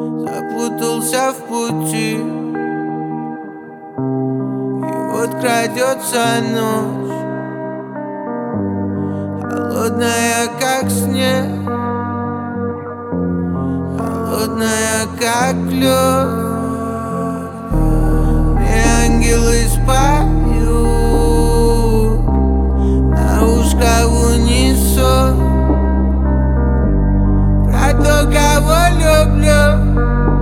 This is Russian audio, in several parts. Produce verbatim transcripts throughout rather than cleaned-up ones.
запутался в пути. И вот крадется ночь, холодная, как снег, холодная, как лед. Мне ангелы споют на ушко в унисон про то, кого люблю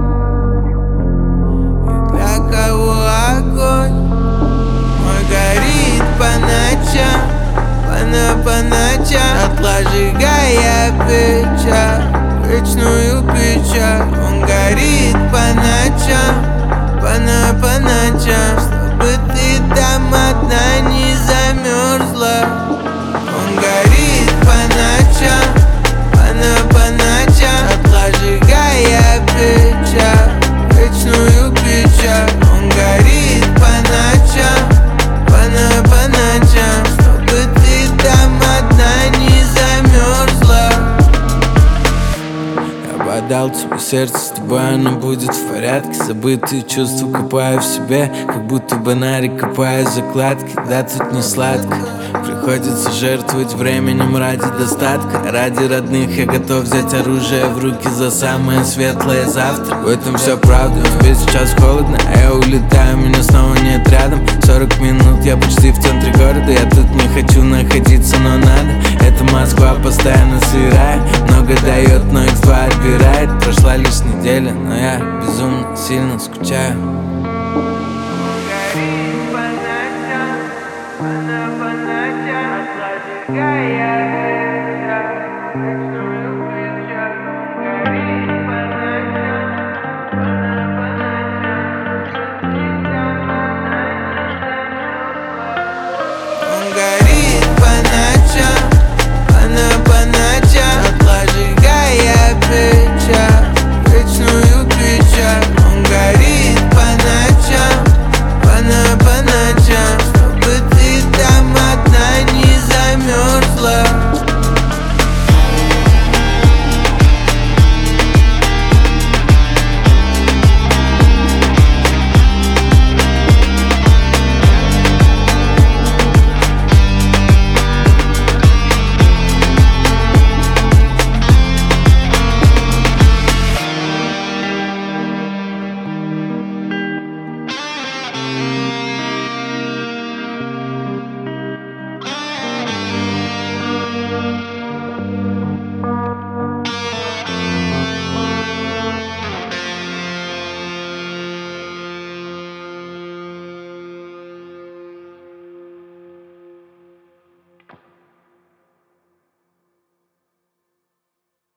и для кого огонь мой горит по ночам, по, по ночам, отложигая печаль, вечную печаль. Он горит по ночам, по, по ночам, чтобы ты там одна не замерзла. Он горит по ночам, по, по ночам, отложигая печаль, вечную печаль. Он горит по ночам, по, по ночам, чтобы ты там одна не замерзла. Я подал тебе сердце, с тобой оно будет в порядке. Забытые чувства копаю в себе, как будто бы на реке копаю закладки. Да, тут не сладко, приходится жертвовать временем ради достатка. Ради родных я готов взять оружие в руки за самое светлое завтра. В этом все правда, тебе сейчас холодно, а я улетаю, меня снова нет рядом. Сорок минут, я почти в центре города. Я тут не хочу находиться, но надо. Эта Москва постоянно сырая, много дает, но их два отбирает. Прошла лишь неделя, но я безумно сильно скучаю.